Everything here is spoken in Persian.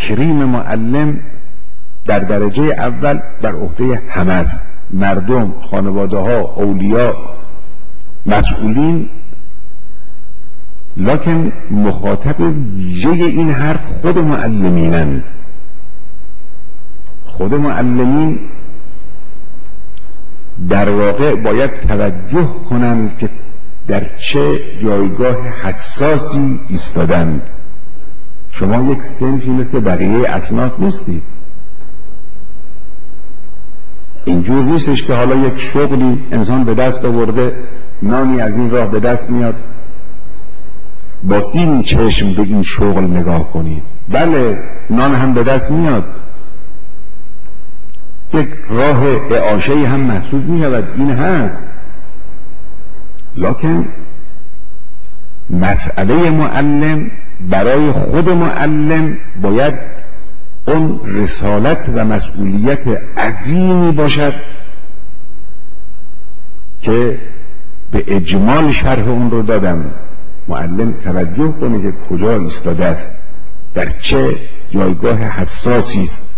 تکریم معلم در درجه اول بر عهده همه است، مردم، خانواده ها، اولیا، مسئولین، لکن مخاطب ویژه این حرف خود معلمینند. خود معلمین در واقع باید توجه کنند که در چه جایگاه حساسی ایستادند. شما یک صنفی مثل بقیه اصناف نیستید. اینجور نیستش که حالا یک شغلی انسان به دست آورده، نانی از این راه به دست میاد، با این چشم به این شغل نگاه کنید. بله نان هم به دست میاد، یک راه اعاشه هم محسوب میشود، این هست، لکن مسئله معلم برای خود معلم باید اون رسالت و مسئولیت عظیمی باشد که به اجمال شرح اون رو دادم. معلم توجه کنه که کجا ایستاده است، در چه جایگاه حساسی است.